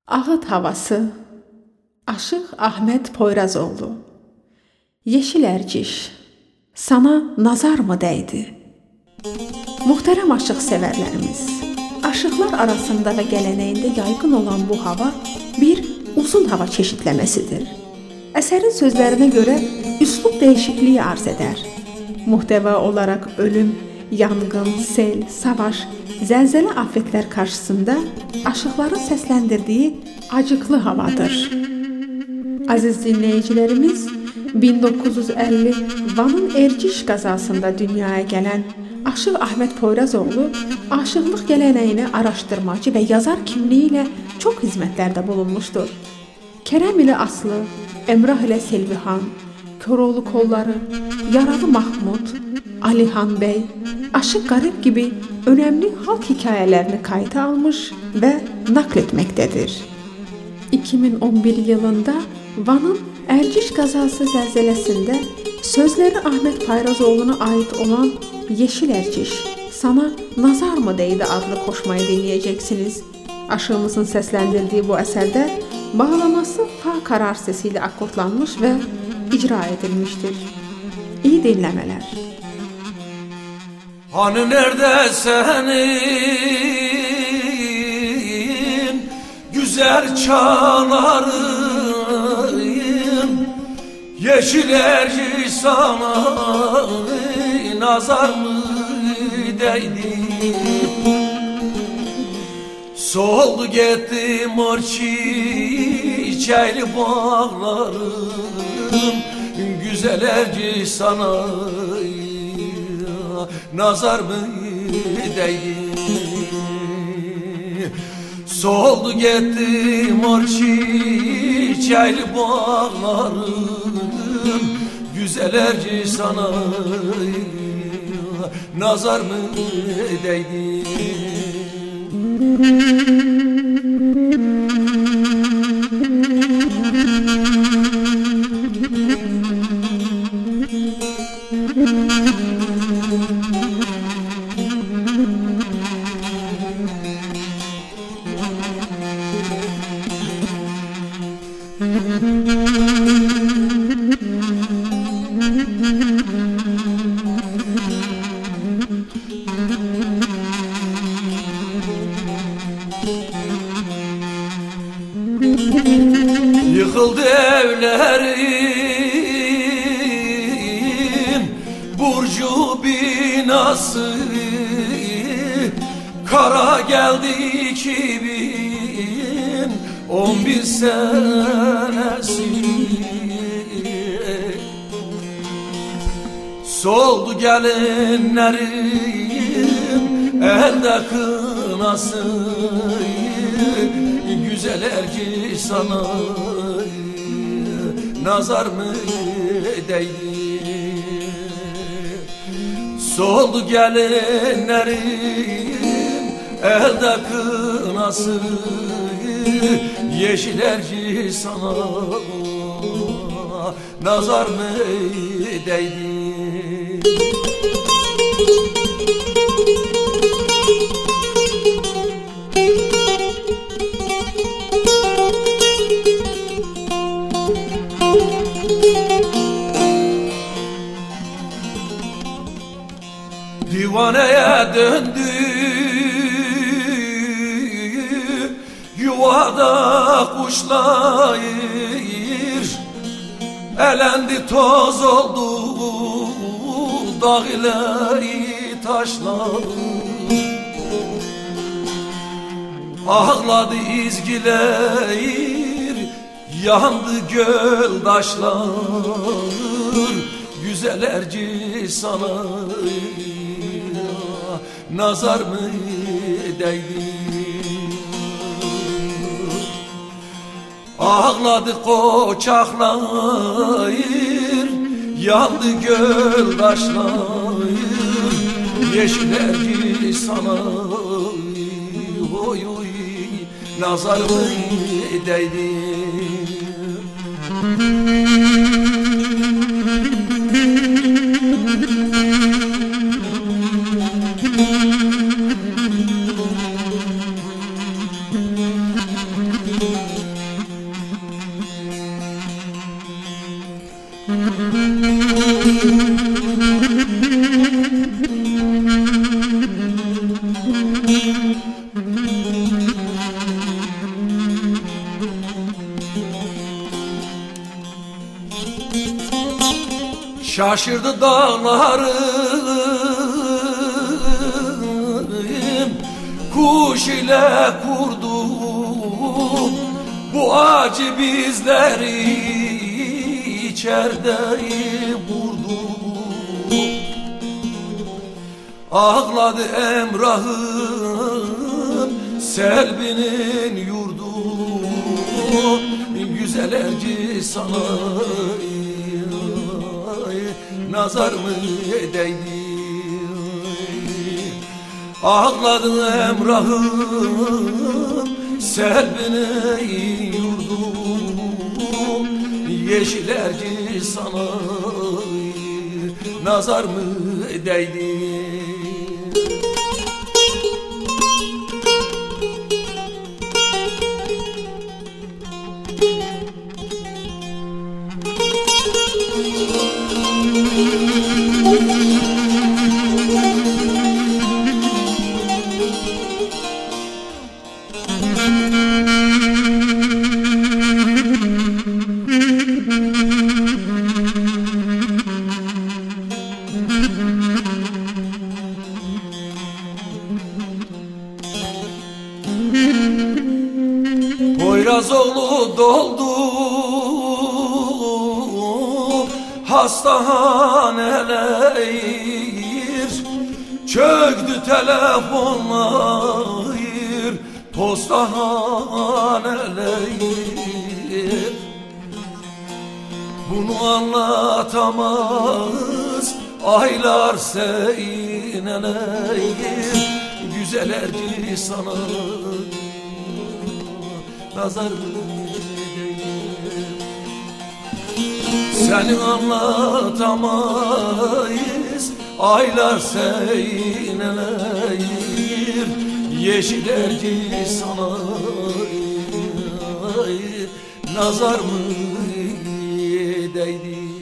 Ağıt havası. Aşıq Ahmet Poyrazoğlu. Yeşil ərciş. Sana nazar mı dəydi? Muhterem aşıq sevərlərimiz, aşıqlar arasında və gələnəyində yaygın olan bu hava bir uzun hava çeşidləməsidir. Əsərin sözlərinə görə üslub dəyişikliyi arz edər. Muhtəva olaraq ölüm, yanğın, sel, savaş, zəlzələ afətlər qarşısında aşıqların səsləndirdiyi acıqlı havadır. Aziz dinləyicilərimiz, 1950 Vanın Erciş qəzasında dünyaya gələn Aşıq Ahmet Poyrazoğlu aşıqlıq gələnəyini araşdırmacı və yazar kimliyi ilə çox xidmətlərdə bulunmuşdur. Kərəm ilə Aslı, Əmrah ilə Selvihan, Koroğlu Kolları, Yaralı Mahmud, Alihan bəy, Aşıq Qarib gibi önəmli halk hekayələrini kayıta almış və nakl etməkdədir. 2011 yılında Vanın Erciş qəzası zəlzələsində sözləri Ahmet Poyrazoğlu'na ait olan Yeşil ərciş, sana nazar mı değdi adlı koşmayı dinleyeceksiniz. Aşığımızın səsləndirdiyi bu əsərdə bağlaması fa karar sesiyle akordlanmış və icra edilmiştir. İyi dinləmələr. Hani nerede senin güzel çağların, yeşil erciş sana nazar mı değdi? Soldu gitti mor çiçekli bağlarım, güzel erciş sana nazar mı değdi? Soldu gitti mor çiçekli bağlarım, güzel erciş sana nazar mı değdi? Yıkıldı evlerim, burcu binası, kara geldi 2011 senesi. Soldu gelinlerim, elde kınası, güzel erciş sana nazar mı değdi? Soldu gelinlerim, elde kınası, yeşil erciş sana nazar mı değdi? Divaneye döndü yuvada kuşlar, elendi toz oldu dağ ile taşlar. Ağladı izgiler, yandı göl taşlar, güzel erciş sana nazar mı değdi? Ağladı koçaklar, yandı göl taşlar, yeşil erciş sana oy oy nazar mı değdi? Şaşırdı dağlarım, kuş ile kurdum bu acı bizleri içeride vurdum. Ağladı Emrah'ım Selvi'nin yurdu, güzel erci sana nazar mı değdi? Ağladı Emrah'ım Selvi'nin yurdu, yeşil erci sana nazar mı değdi? Poyrazoğlu doldu hastaneler, çöktü telefonlar, postahaneler. Bunu anlatamaz aylar seneler, güzel erci sana nazar değdi. Seni anlatamayız aylar seneler, yeşil erci sana nazar mı değdi?